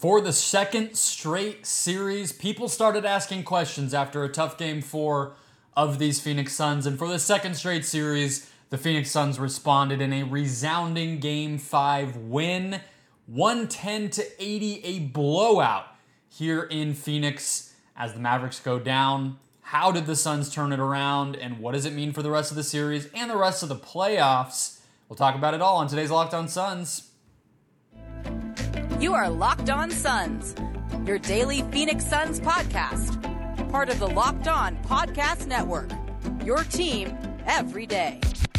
For the second straight series, people started asking questions after a tough Game 4 of these Phoenix Suns. And for the second straight series, the Phoenix Suns responded in a resounding Game 5 win. 110-80, a blowout here in Phoenix as the Mavericks go down. How did the Suns turn it around, and what does it mean for the rest of the series and the rest of the playoffs? We'll talk about it all on today's Locked On Suns. You are Locked On Suns, your daily Phoenix Suns podcast. Part of the Locked On Podcast Network, your team every day.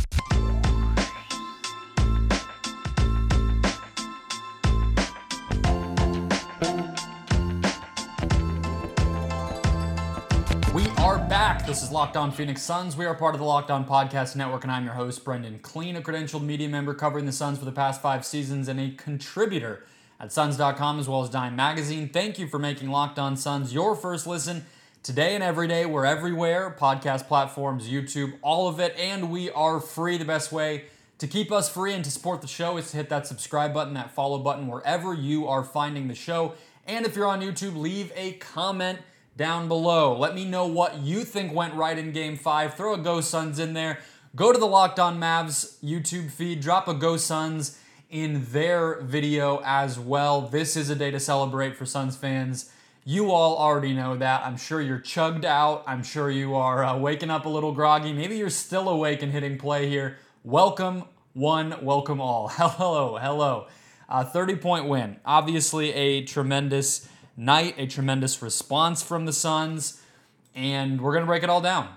We are back. This is Locked On Phoenix Suns. We are part of the Locked On Podcast Network, and I'm your host, Brendan Clean, a credentialed media member covering the Suns for the past 5 seasons and a contributor at Suns.com as well as Dime Magazine. Thank you for making Locked On Suns your first listen today and every day. We're everywhere, podcast platforms, YouTube, all of it, and we are free. The best way to keep us free and to support the show is to hit that subscribe button, that follow button, wherever you are finding the show. And if you're on YouTube, leave a comment down below. Let me know what you think went right in Game 5. Throw a Go Suns in there. Go to the Locked On Mavs YouTube feed. Drop a Go Suns in their video as well. This is a day to celebrate for Suns fans. You all already know that. I'm sure you're chugged out. I'm sure you are waking up a little groggy. Maybe you're still awake and hitting play here. Welcome one, welcome all. Hello. 30-point win. Obviously a tremendous night, a tremendous response from the Suns, and we're going to break it all down.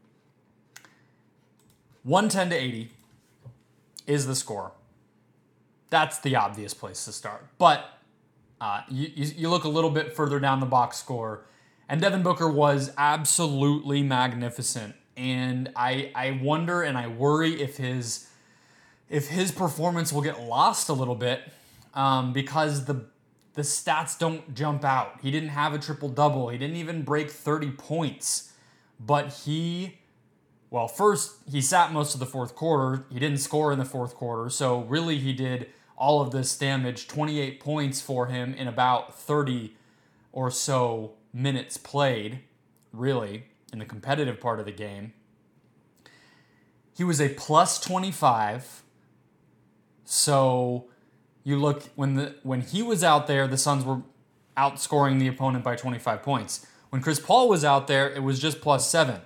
110-80 is the score. That's the obvious place to start. But you look a little bit further down the box score, and Devin Booker was absolutely magnificent. And I wonder and I worry if his performance will get lost a little bit because the stats don't jump out. He didn't have a triple-double. He didn't even break 30 points. But first, he sat most of the fourth quarter. He didn't score in the fourth quarter. So really, he did all of this damage, 28 points for him in about 30 or so minutes played, really, in the competitive part of the game. He was a plus 25. So you look, when he was out there, the Suns were outscoring the opponent by 25 points. When Chris Paul was out there, it was just plus 7.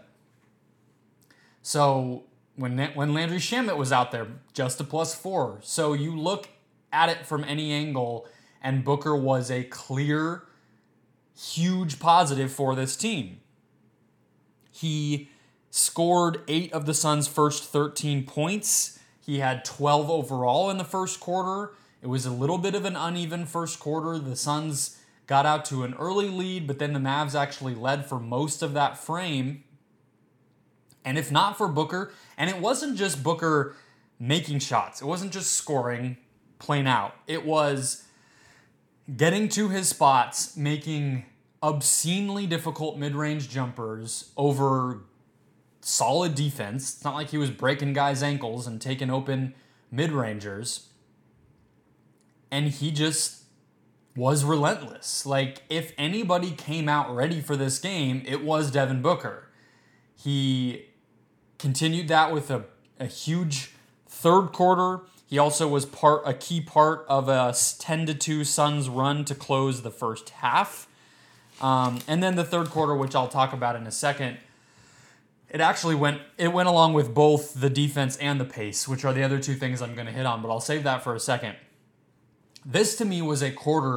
So when Landry Shamet was out there, just a plus 4. So you look at it from any angle, and Booker was a clear, huge positive for this team. He scored 8 of the Suns' first 13 points. He had 12 overall in the first quarter. It was a little bit of an uneven first quarter. The Suns got out to an early lead, but then the Mavs actually led for most of that frame. And if not for Booker, and it wasn't just Booker making shots. It wasn't just scoring plain out. It was getting to his spots, making obscenely difficult mid-range jumpers over solid defense. It's not like he was breaking guys' ankles and taking open mid-rangers. And he just was relentless. Like, if anybody came out ready for this game, it was Devin Booker. He continued that with a huge third quarter. He also was a key part of a 10-2 Suns run to close the first half. And then the third quarter, which I'll talk about in a second, it went along with both the defense and the pace, which are the other two things I'm going to hit on, but I'll save that for a second. This to me was a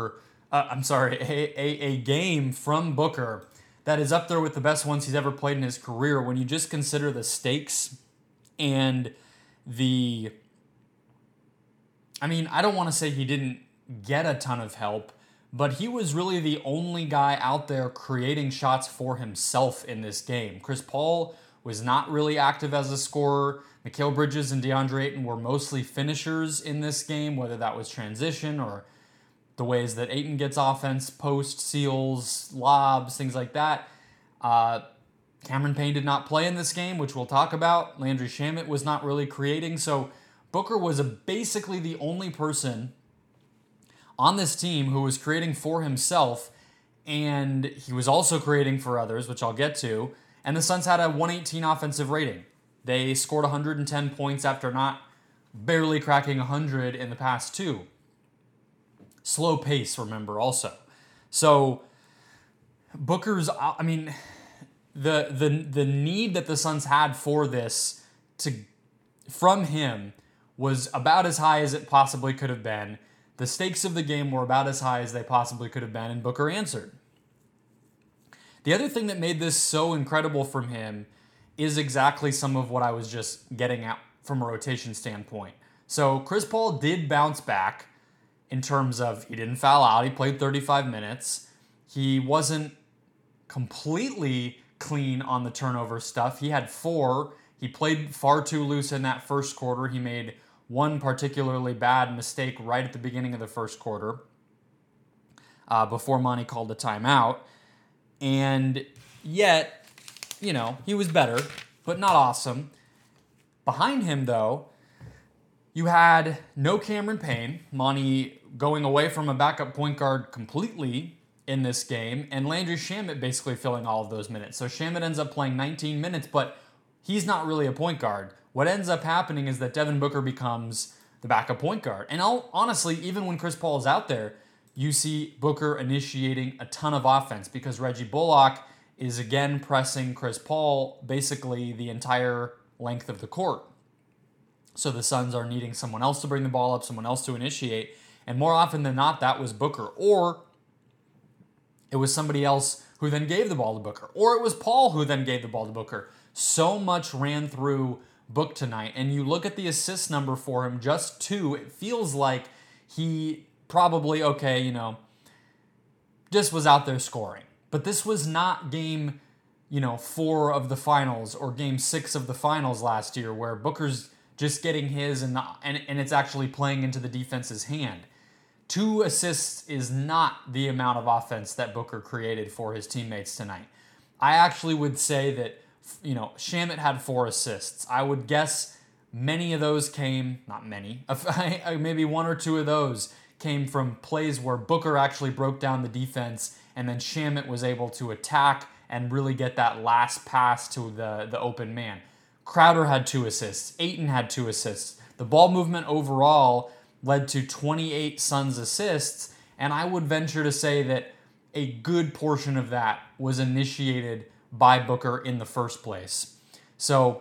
game from Booker that is up there with the best ones he's ever played in his career when you just consider the stakes and I don't want to say he didn't get a ton of help, but he was really the only guy out there creating shots for himself in this game. Chris Paul was not really active as a scorer. Mikal Bridges and DeAndre Ayton were mostly finishers in this game, whether that was transition or the ways that Ayton gets offense, post, seals, lobs, things like that. Cameron Payne did not play in this game, which we'll talk about. Landry Shamet was not really creating, so Booker was basically the only person on this team who was creating for himself, and he was also creating for others, which I'll get to. And the Suns had a 118 offensive rating. They scored 110 points after not barely cracking 100 in the past two. Slow pace, remember, also. So Booker's, I mean, the need that the Suns had for this from him was about as high as it possibly could have been. The stakes of the game were about as high as they possibly could have been, and Booker answered. The other thing that made this so incredible from him is exactly some of what I was just getting at from a rotation standpoint. So Chris Paul did bounce back in terms of he didn't foul out. He played 35 minutes. He wasn't completely clean on the turnover stuff. He had 4. He played far too loose in that first quarter. He made one particularly bad mistake right at the beginning of the first quarter before Monty called the timeout. And yet, he was better, but not awesome. Behind him, though, you had no Cameron Payne, Monty going away from a backup point guard completely in this game, and Landry Shamet basically filling all of those minutes. So Shamet ends up playing 19 minutes, but he's not really a point guard. What ends up happening is that Devin Booker becomes the backup point guard. And honestly, even when Chris Paul is out there, you see Booker initiating a ton of offense because Reggie Bullock is again pressing Chris Paul basically the entire length of the court. So the Suns are needing someone else to bring the ball up, someone else to initiate. And more often than not, that was Booker. Or it was somebody else who then gave the ball to Booker. Or it was Paul who then gave the ball to Booker. So much ran through Book tonight. And you look at the assist number for him, just 2. It feels like he probably, just was out there scoring. But this was not game, 4 of the finals or game 6 of the finals last year where Booker's just getting his and it's actually playing into the defense's hand. 2 assists is not the amount of offense that Booker created for his teammates tonight. I actually would say that, Shamet had 4 assists. I would guess many of those came, not many, maybe 1 or 2 of those came from plays where Booker actually broke down the defense and then Shamet was able to attack and really get that last pass to the open man. Crowder had 2 assists. Ayton had 2 assists. The ball movement overall led to 28 Suns assists, and I would venture to say that a good portion of that was initiated by Booker in the first place. So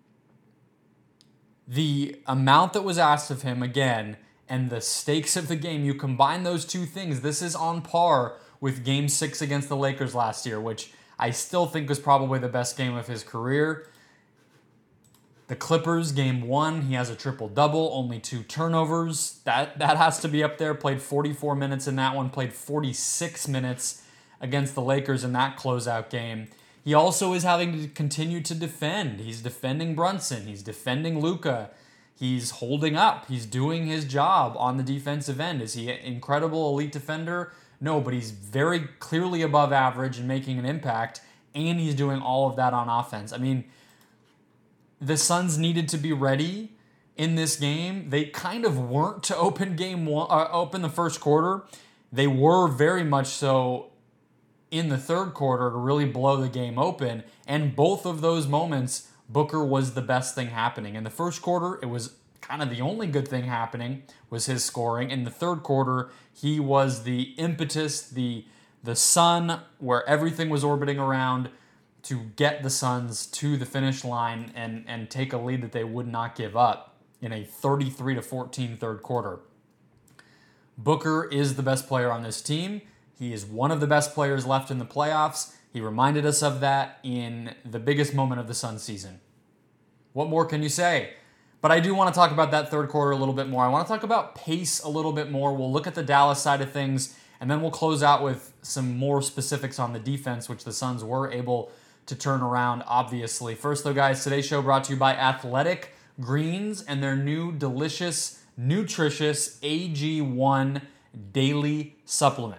the amount that was asked of him, again, and the stakes of the game, you combine those 2 things, this is on par with Game 6 against the Lakers last year, which I still think was probably the best game of his career. The Clippers, Game 1, he has a triple-double, only 2 turnovers. That has to be up there. Played 44 minutes in that one, played 46 minutes against the Lakers in that closeout game. He also is having to continue to defend. He's defending Brunson. He's defending Luka. He's holding up. He's doing his job on the defensive end. Is he an incredible elite defender? No, but he's very clearly above average and making an impact, and he's doing all of that on offense. I mean, the Suns needed to be ready in this game. They kind of weren't to open open the first quarter. They were very much so in the third quarter to really blow the game open. And both of those moments, Booker was the best thing happening. In the first quarter, it was kind of the only good thing happening was his scoring. In the third quarter, he was the impetus, the sun where everything was orbiting around to get the Suns to the finish line and take a lead that they would not give up in a 33-14 third quarter. Booker is the best player on this team. He is one of the best players left in the playoffs. He reminded us of that in the biggest moment of the Suns season. What more can you say? But I do want to talk about that third quarter a little bit more. I want to talk about pace a little bit more. We'll look at the Dallas side of things, and then we'll close out with some more specifics on the defense, which the Suns were able to turn around, obviously. First, though, guys, today's show brought to you by Athletic Greens and their new delicious, nutritious AG1 daily supplement.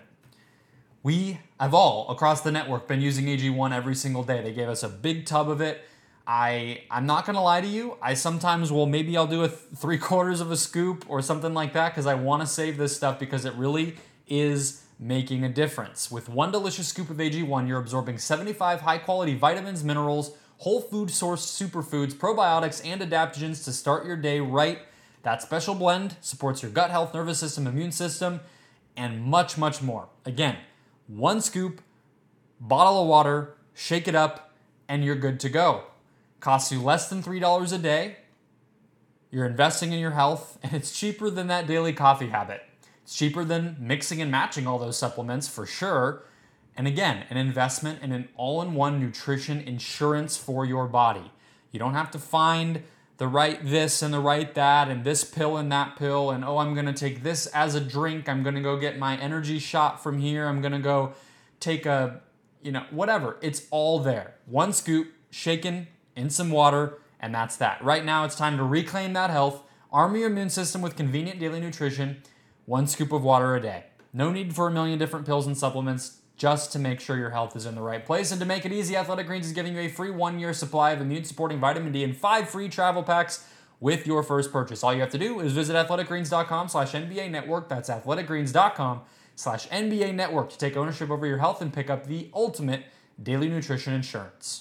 We have all, across the network, been using AG1 every single day. They gave us a big tub of it. I'm not going to lie to you. I sometimes will, maybe I'll do a 3/4 of a scoop or something like that because I want to save this stuff because it really is making a difference. With one delicious scoop of AG1, you're absorbing 75 high-quality vitamins, minerals, whole food sourced superfoods, probiotics, and adaptogens to start your day right. That special blend supports your gut health, nervous system, immune system, and much, much more. Again, one scoop, bottle of water, shake it up, and you're good to go. Costs you less than $3 a day. You're investing in your health, and it's cheaper than that daily coffee habit. It's cheaper than mixing and matching all those supplements for sure. And again, an investment in an all-in-one nutrition insurance for your body. You don't have to find the right this and the right that and this pill and that pill and I'm going to take this as a drink. I'm going to go get my energy shot from here. I'm going to go take a, whatever. It's all there. One scoop, shaken in some water, and that's that. Right now, it's time to reclaim that health. Arm your immune system with convenient daily nutrition. One scoop of water a day. No need for a million different pills and supplements just to make sure your health is in the right place. And to make it easy, Athletic Greens is giving you a free 1-year supply of immune-supporting vitamin D and 5 free travel packs with your first purchase. All you have to do is visit athleticgreens.com/NBA Network. That's athleticgreens.com/NBA Network to take ownership over your health and pick up the ultimate daily nutrition insurance.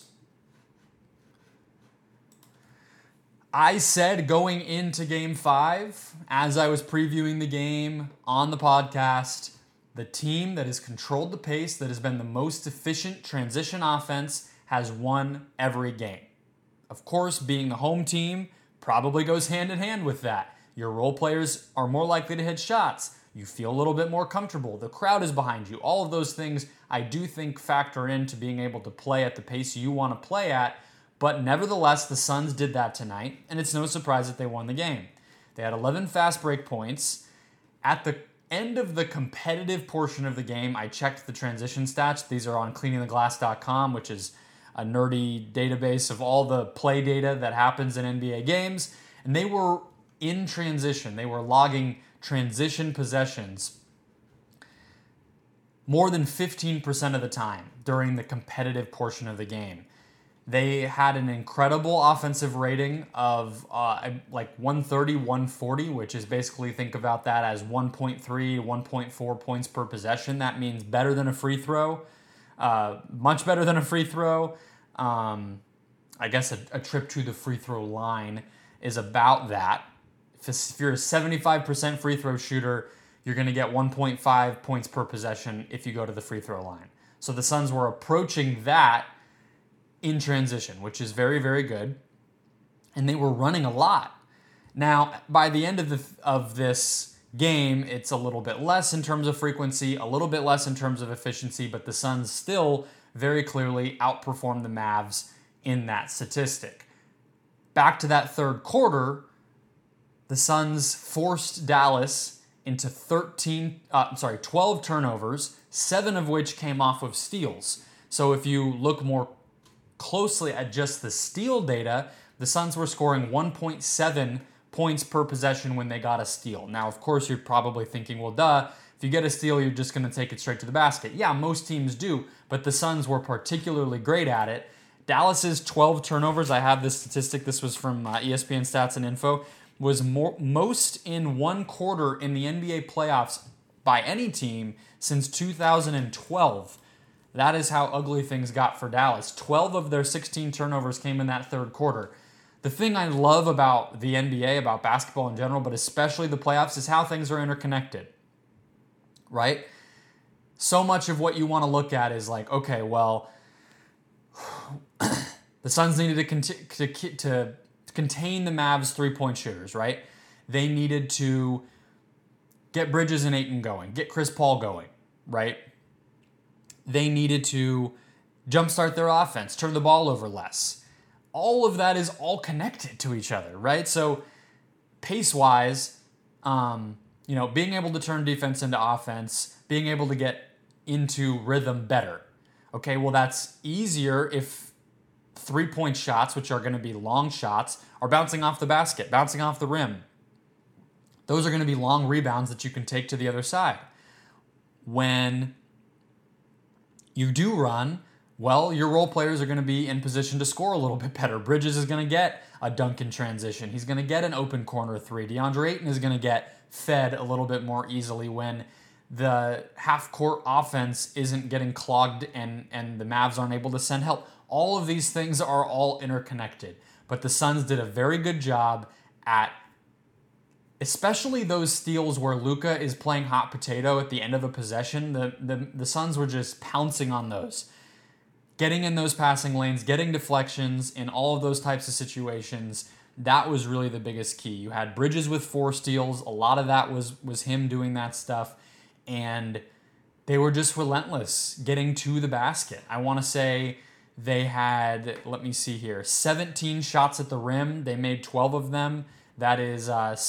I said going into Game 5, as I was previewing the game on the podcast, the team that has controlled the pace, that has been the most efficient transition offense, has won every game. Of course, being the home team probably goes hand in hand with that. Your role players are more likely to hit shots. You feel a little bit more comfortable. The crowd is behind you. All of those things I do think factor into being able to play at the pace you want to play at. But nevertheless, the Suns did that tonight, and it's no surprise that they won the game. They had 11 fast break points. At the end of the competitive portion of the game, I checked the transition stats. These are on cleaningtheglass.com, which is a nerdy database of all the play data that happens in NBA games. And they were in transition. They were logging transition possessions more than 15% of the time during the competitive portion of the game. They had an incredible offensive rating of like 130, 140, which is basically, think about that as 1.3, 1.4 points per possession. That means better than a free throw, much better than a free throw. I guess a trip to the free throw line is about that. If you're a 75% free throw shooter, you're going to get 1.5 points per possession if you go to the free throw line. So the Suns were approaching that in transition, which is very, very good. And they were running a lot. Now, by the end of this game, it's a little bit less in terms of frequency, a little bit less in terms of efficiency, but the Suns still very clearly outperformed the Mavs in that statistic. Back to that third quarter, the Suns forced Dallas into 12 turnovers, 7 of which came off of steals. So if you look more closely at just the steal data, the Suns were scoring 1.7 points per possession when they got a steal. Now, of course, you're probably thinking, well, duh, if you get a steal, you're just going to take it straight to the basket. Yeah, most teams do, but the Suns were particularly great at it. Dallas's 12 turnovers, I have this statistic, this was from ESPN Stats and Info, was most in one quarter in the NBA playoffs by any team since 2012. That is how ugly things got for Dallas. 12 of their 16 turnovers came in that third quarter. The thing I love about the NBA, about basketball in general, but especially the playoffs, is how things are interconnected, right? So much of what you want to look at is like, okay, well, the Suns needed to contain the Mavs three-point shooters, right? They needed to get Bridges and Ayton going, get Chris Paul going, right? They needed to jumpstart their offense, turn the ball over less. All of that is all connected to each other, right? So pace-wise, being able to turn defense into offense, being able to get into rhythm better. Okay, well, that's easier if three-point shots, which are going to be long shots, are bouncing off the basket, bouncing off the rim. Those are going to be long rebounds that you can take to the other side. When you do run Well, your role players are going to be in position to score a little bit better. Bridges is going to get a dunk in transition. He's going to get an open corner three. DeAndre Ayton is going to get fed a little bit more easily when the half-court offense isn't getting clogged and the Mavs aren't able to send help. All of these things are all interconnected. But the Suns did a very good job at especially those steals where Luka is playing hot potato at the end of a possession. The Suns were just pouncing on those. Getting in those passing lanes, getting deflections in all of those types of situations, that was really the biggest key. You had Bridges with 4 steals. A lot of that was him doing that stuff. And they were just relentless getting to the basket. I want to say they had, let me see here, 17 shots at the rim. They made 12 of them. That is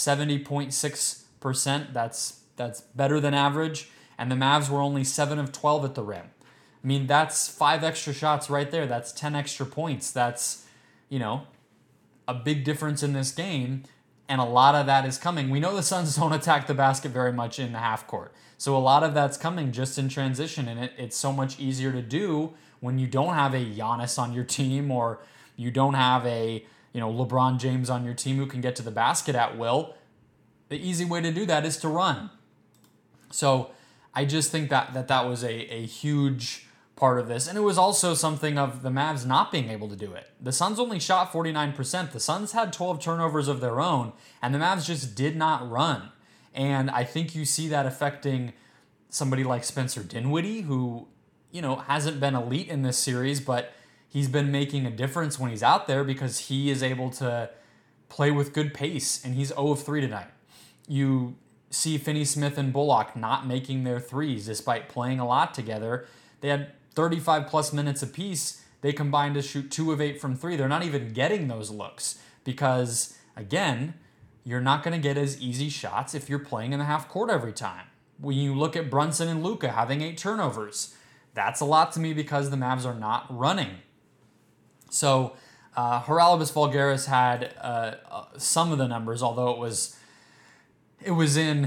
70.6%. That's better than average. And the Mavs were only 7 of 12 at the rim. I mean, that's 5 extra shots right there. That's 10 extra points. That's, a big difference in this game. And a lot of that is coming. We know the Suns don't attack the basket very much in the half court. So a lot of that's coming just in transition. And it's so much easier to do when you don't have a Giannis on your team or you don't have a LeBron James on your team who can get to the basket at will. The easy way to do that is to run. So I just think that was a huge part of this. And it was also something of the Mavs not being able to do it. The Suns only shot 49%. The Suns had 12 turnovers of their own, and the Mavs just did not run. And I think you see that affecting somebody like Spencer Dinwiddie, who, hasn't been elite in this series, but he's been making a difference when he's out there because he is able to play with good pace, and he's 0 of 3 tonight. You see Finney-Smith and Bullock not making their threes despite playing a lot together. They had 35-plus minutes apiece. They combined to shoot 2 of 8 from 3. They're not even getting those looks because, again, you're not going to get as easy shots if you're playing in the half court every time. When you look at Brunson and Luka having 8 turnovers, that's a lot to me because the Mavs are not running. So Haralabos Voulgaris had some of the numbers, although it was in,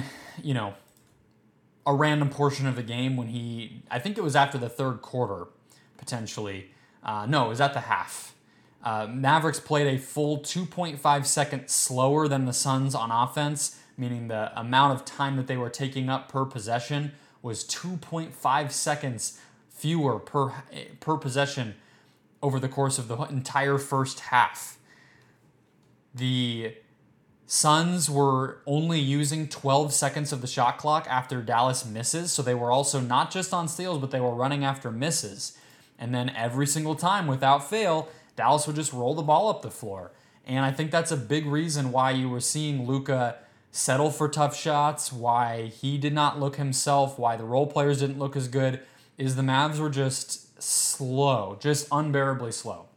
a random portion of the game when I think it was after the third quarter, potentially. No, it was at the half. Mavericks played a full 2.5 seconds slower than the Suns on offense, meaning the amount of time that they were taking up per possession was 2.5 seconds fewer per possession over the course of the entire first half. The Suns were only using 12 seconds of the shot clock after Dallas misses, so they were also not just on steals, but they were running after misses. And then every single time, without fail, Dallas would just roll the ball up the floor. And I think that's a big reason why you were seeing Luka settle for tough shots, why he did not look himself, why the role players didn't look as good, is the Mavs were just slow, just unbearably slow.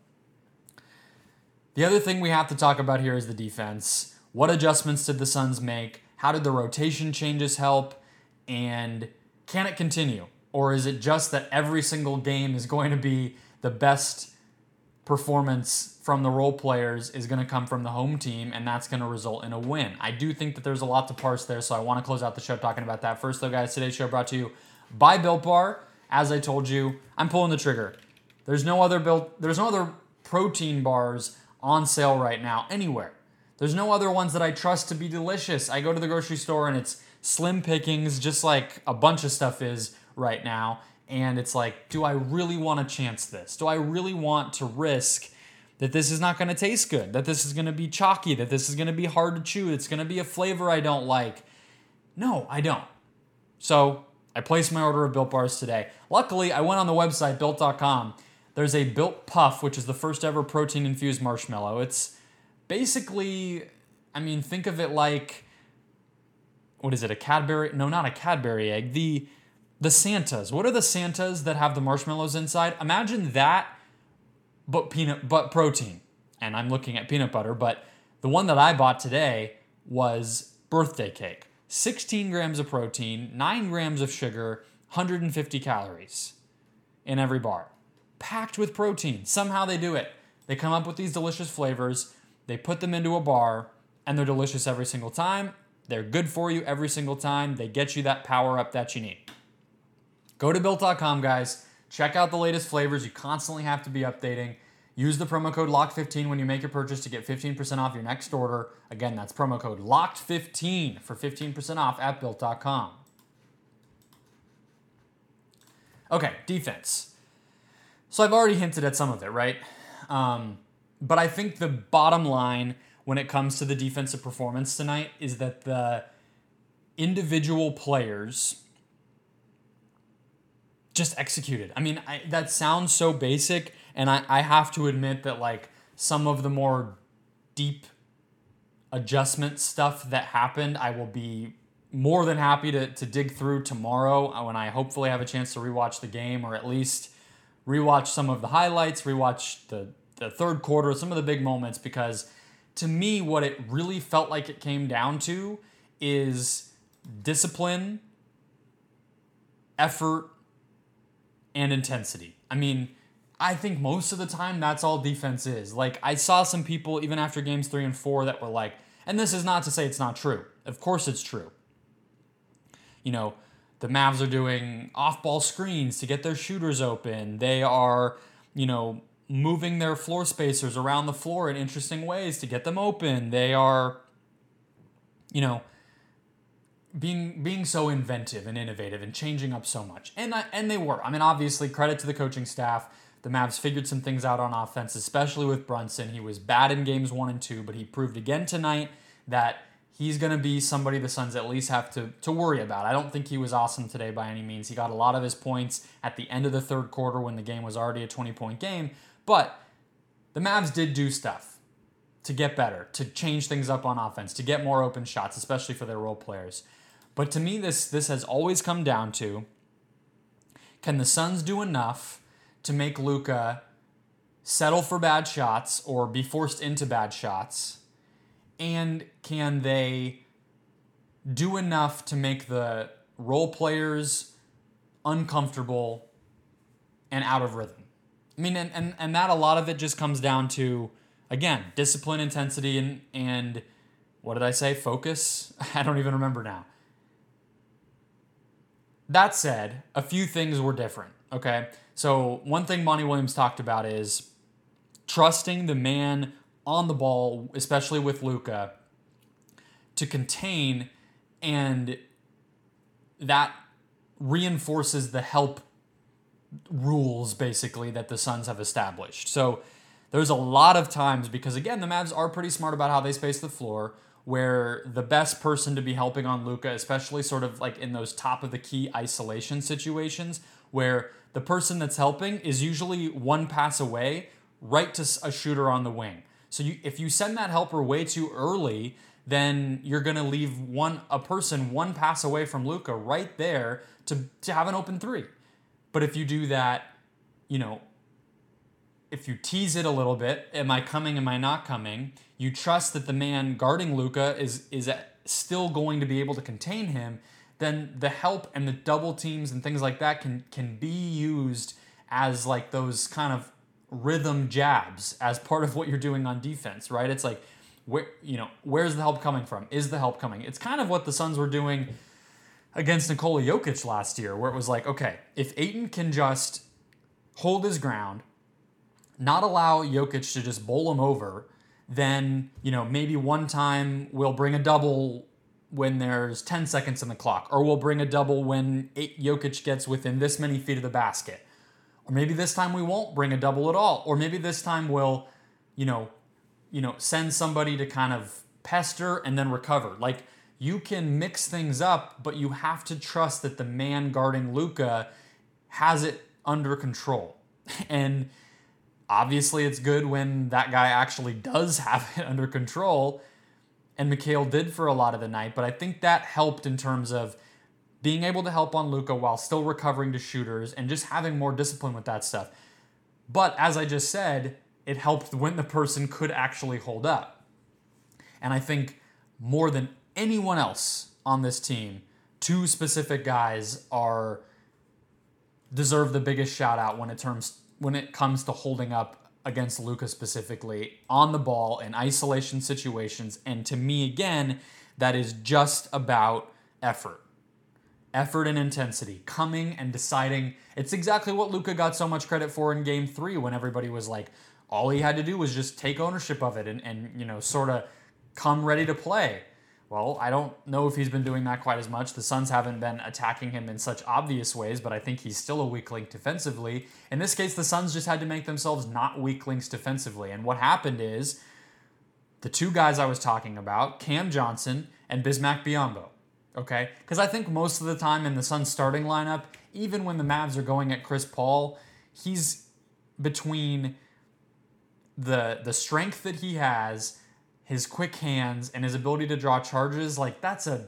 The other thing we have to talk about here is the defense. What adjustments did the Suns make? How did the rotation changes help? And can it continue? Or is it just that every single game is going to be the best performance from the role players is going to come from the home team, and that's going to result in a win? I do think that there's a lot to parse there, so I want to close out the show talking about that. First, though, guys, today's show brought to you by Built Bar. As I told you, I'm pulling the trigger. There's no other protein bars on sale right now anywhere. There's no other ones that I trust to be delicious. I go to the grocery store and it's slim pickings, just like a bunch of stuff is right now. And it's like, do I really want to chance this? Do I really want to risk that this is not going to taste good, that this is going to be chalky, that this is going to be hard to chew, it's going to be a flavor I don't like? No, I don't. So I placed my order of Built Bars today. Luckily, I went on the website, Built.com. There's a Built Puff, which is the first ever protein-infused marshmallow. It's basically, think of it like, what is it, a Cadbury? No, not a Cadbury egg. The Santas. What are the Santas that have the marshmallows inside? Imagine that, but protein. And I'm looking at peanut butter, but the one that I bought today was birthday cake. 16 grams of protein, 9 grams of sugar, 150 calories in every bar. Packed with protein. Somehow they do it. They come up with these delicious flavors. They put them into a bar, and they're delicious every single time. They're good for you every single time. They get you that power up that you need. Go to Built.com, guys. Check out the latest flavors. You constantly have to be updating. Use the promo code LOCKED15 when you make your purchase to get 15% off your next order. Again, that's promo code LOCKED15 for 15% off at Built.com. Okay, defense. So I've already hinted at some of it, right? But I think the bottom line when it comes to the defensive performance tonight is that the individual players just executed. I mean, that sounds so basic, and I have to admit that like some of the more deep adjustment stuff that happened, I will be more than happy to dig through tomorrow when I hopefully have a chance to rewatch the game, or at least rewatch some of the highlights, rewatch the third quarter, some of the big moments, because to me what it really felt like it came down to is discipline, effort, and intensity. I mean, I think most of the time that's all defense is. Like, I saw some people even after games 3 and 4 that were like, and this is not to say it's not true. Of course it's true. You know, the Mavs are doing off-ball screens to get their shooters open. They are, you know, moving their floor spacers around the floor in interesting ways to get them open. They are, you know, being so inventive and innovative and changing up so much. And they were. I mean, obviously, credit to the coaching staff. The Mavs figured some things out on offense, especially with Brunson. He was bad in games 1 and 2, but he proved again tonight that he's going to be somebody the Suns at least have to worry about. I don't think he was awesome today by any means. He got a lot of his points at the end of the third quarter when the game was already a 20-point game. But the Mavs did do stuff to get better, to change things up on offense, to get more open shots, especially for their role players. But to me, this has always come down to, can the Suns do enough to make Luka settle for bad shots or be forced into bad shots? And can they do enough to make the role players uncomfortable and out of rhythm? I mean, and that a lot of it just comes down to, again, discipline, intensity, and what did I say? Focus? I don't even remember now. That said, a few things were different, okay? So one thing Monty Williams talked about is trusting the man on the ball, especially with Luka, to contain, and that reinforces the help rules, basically, that the Suns have established. So there's a lot of times, because again, the Mavs are pretty smart about how they space the floor, where the best person to be helping on Luka, especially sort of like in those top of the key isolation situations, where the person that's helping is usually one pass away right to a shooter on the wing. So if you send that helper way too early, then you're going to leave a person one pass away from Luka right there to have an open three. But if you do that, you know, if you tease it a little bit, am I coming, am I not coming? You trust that the man guarding Luka is still going to be able to contain him, then the help and the double teams and things like that can be used as like those kind of rhythm jabs as part of what you're doing on defense, right? It's like, where's the help coming from? Is the help coming? It's kind of what the Suns were doing against Nikola Jokic last year, where it was like, okay, if Ayton can just hold his ground, not allow Jokic to just bowl him over, then, maybe one time we'll bring a double when there's 10 seconds on the clock, or we'll bring a double when Jokic gets within this many feet of the basket. Or maybe this time we won't bring a double at all. Or maybe this time we'll, send somebody to kind of pester and then recover. Like, you can mix things up, but you have to trust that the man guarding Luka has it under control. And obviously it's good when that guy actually does have it under control, and Mikal did for a lot of the night, but I think that helped in terms of being able to help on Luka while still recovering to shooters and just having more discipline with that stuff. But as I just said, it helped when the person could actually hold up. And I think more than anyone else on this team, two specific guys deserve the biggest shout out when it comes to holding up against Luka specifically on the ball in isolation situations. And to me, again, that is just about effort. effort and intensity, coming and deciding. It's exactly what Luka got so much credit for in Game 3 when everybody was like, all he had to do was just take ownership of it and sort of come ready to play. Well, I don't know if he's been doing that quite as much. The Suns haven't been attacking him in such obvious ways, but I think he's still a weak link defensively. In this case, the Suns just had to make themselves not weak links defensively. And what happened is the two guys I was talking about, Cam Johnson and Bismack Biyombo, okay? Because I think most of the time in the Suns starting lineup, even when the Mavs are going at Chris Paul, he's between the strength that he has, his quick hands, and his ability to draw charges. Like that's a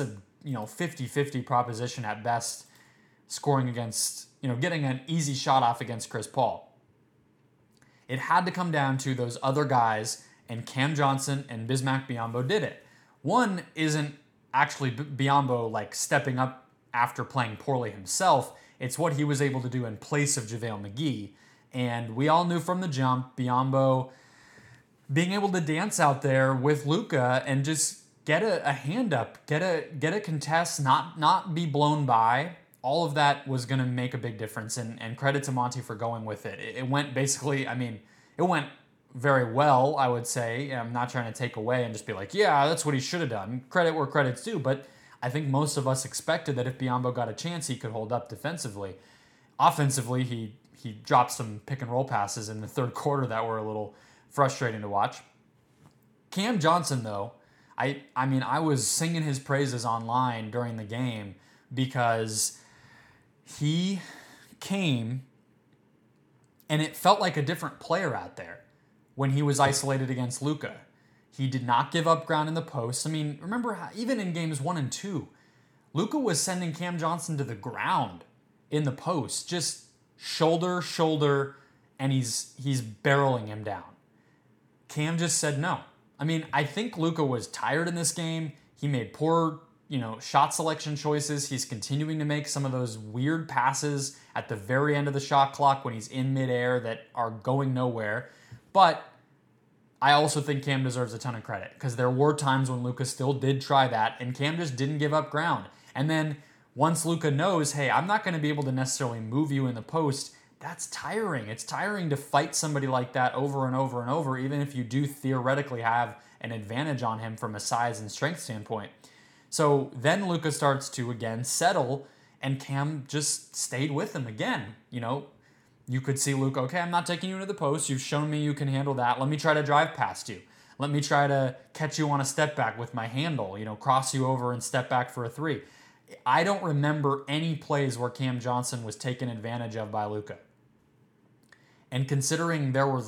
50-50 proposition at best, scoring against, getting an easy shot off against Chris Paul. It had to come down to those other guys, and Cam Johnson and Bismack Biyombo did it. One isn't actually Biyombo like stepping up after playing poorly himself. It's what he was able to do in place of JaVale McGee. And we all knew from the jump, Biyombo being able to dance out there with Luka and just get a hand up, get a contest, not be blown by. All of that was going to make a big difference. And credit to Monty for going with it. It went basically, it went very well, I would say. I'm not trying to take away and just be like, yeah, that's what he should have done. Credit where credit's due. But I think most of us expected that if Biyombo got a chance, he could hold up defensively. Offensively, he dropped some pick and roll passes in the third quarter that were a little frustrating to watch. Cam Johnson, though, I was singing his praises online during the game because he came and it felt like a different player out there when he was isolated against Luka. He did not give up ground in the post. Remember how, even in games 1 and 2, Luka was sending Cam Johnson to the ground in the post, just shoulder, and he's barreling him down. Cam just said no. I think Luka was tired in this game. He made poor, shot selection choices. He's continuing to make some of those weird passes at the very end of the shot clock when he's in midair that are going nowhere. But I also think Cam deserves a ton of credit because there were times when Luka still did try that and Cam just didn't give up ground. And then once Luka knows, hey, I'm not going to be able to necessarily move you in the post, that's tiring. It's tiring to fight somebody like that over and over and over, even if you do theoretically have an advantage on him from a size and strength standpoint. So then Luka starts to, again, settle, and Cam just stayed with him again. You could see Luka, okay, I'm not taking you into the post. You've shown me you can handle that. Let me try to drive past you. Let me try to catch you on a step back with my handle, cross you over and step back for a three. I don't remember any plays where Cam Johnson was taken advantage of by Luka. And considering there was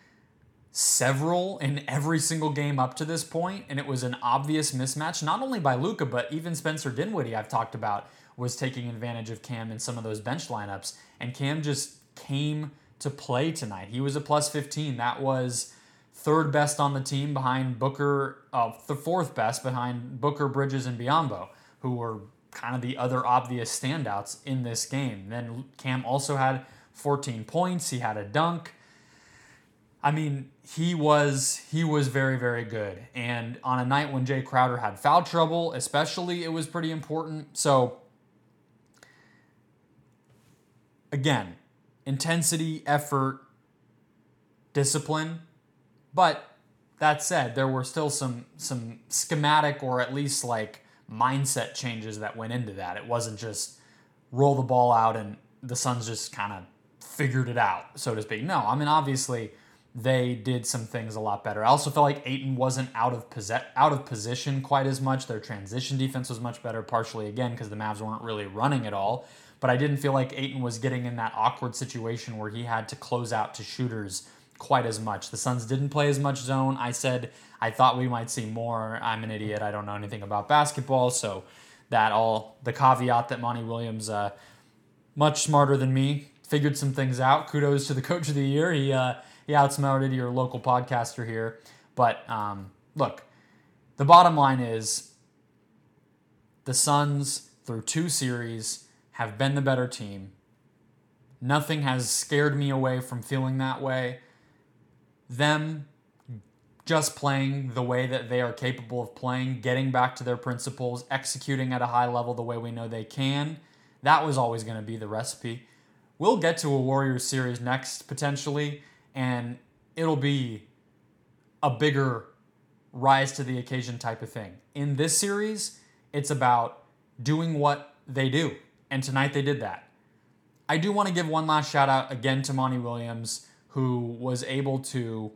several in every single game up to this point, and it was an obvious mismatch, not only by Luka, but even Spencer Dinwiddie, I've talked about, was taking advantage of Cam in some of those bench lineups. And Cam just came to play tonight. He was a plus 15. That was third best on the team behind Booker, the fourth best behind Booker, Bridges, and Biyombo, who were kind of the other obvious standouts in this game. Then Cam also had 14 points. He had a dunk. He was very, very good. And on a night when Jay Crowder had foul trouble, especially, it was pretty important. So, again, intensity, effort, discipline. But that said, there were still some schematic or at least mindset changes that went into that. It wasn't just roll the ball out and the Suns just kind of figured it out, so to speak. No, obviously they did some things a lot better. I also felt like Ayton wasn't out of position quite as much. Their transition defense was much better, partially again because the Mavs weren't really running at all. But I didn't feel like Ayton was getting in that awkward situation where he had to close out to shooters quite as much. The Suns didn't play as much zone. I said I thought we might see more. I'm an idiot. I don't know anything about basketball, so the caveat that Monty Williams, much smarter than me, figured some things out. Kudos to the Coach of the Year. He outsmarted your local podcaster here. But look, the bottom line is the Suns, through 2 series, have been the better team. Nothing has scared me away from feeling that way. Them just playing the way that they are capable of playing, getting back to their principles, executing at a high level the way we know they can. That was always going to be the recipe. We'll get to a Warriors series next, potentially, and it'll be a bigger rise to the occasion type of thing. In this series, it's about doing what they do, and tonight they did that. I do want to give one last shout out again to Monty Williams, who was able to,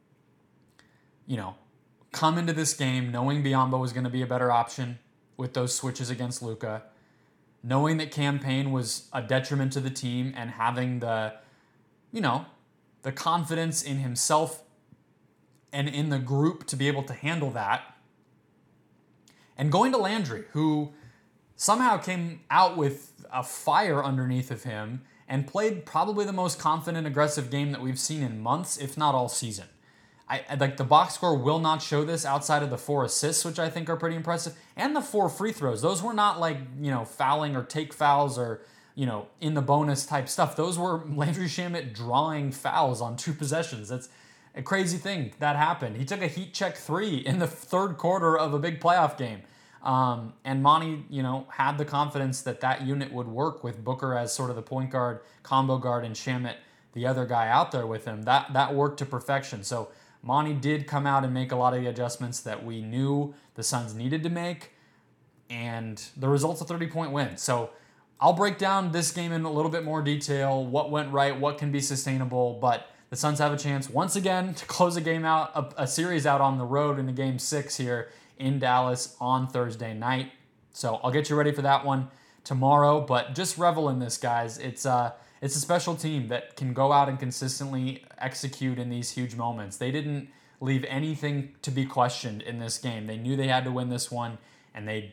come into this game knowing Biyombo was going to be a better option with those switches against Luka, knowing that Cam Payne was a detriment to the team, and having the confidence in himself and in the group to be able to handle that. And going to Landry, who somehow came out with a fire underneath of him and played probably the most confident, aggressive game that we've seen in months, if not all season. I like the box score will not show this outside of the 4 assists, which I think are pretty impressive, and the 4 free throws. Those were not like, fouling or take fouls or, in the bonus type stuff. Those were Landry Shamet drawing fouls on 2 possessions. That's a crazy thing that happened. He took a heat check 3 in the third quarter of a big playoff game. And Monty, had the confidence that unit would work with Booker as sort of the point guard, combo guard, and Shamet, the other guy out there with him. That worked to perfection. So Monty did come out and make a lot of the adjustments that we knew the Suns needed to make, and the result's a 30-point win. So I'll break down this game in a little bit more detail, what went right, what can be sustainable, but the Suns have a chance once again to close a series out on the road in the Game 6 here in Dallas on Thursday night. So I'll get you ready for that one tomorrow, but just revel in this, guys. It's a special team that can go out and consistently execute in these huge moments. They didn't leave anything to be questioned in this game. They knew they had to win this one, and they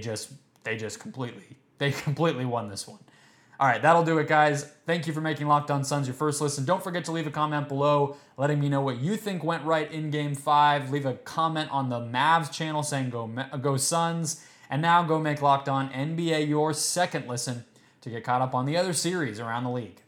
completely won this one. All right, that'll do it, guys. Thank you for making Locked On Suns your first listen. Don't forget to leave a comment below letting me know what you think went right in Game 5. Leave a comment on the Mavs channel saying go Suns. And now go make Locked On NBA your second listen to get caught up on the other series around the league.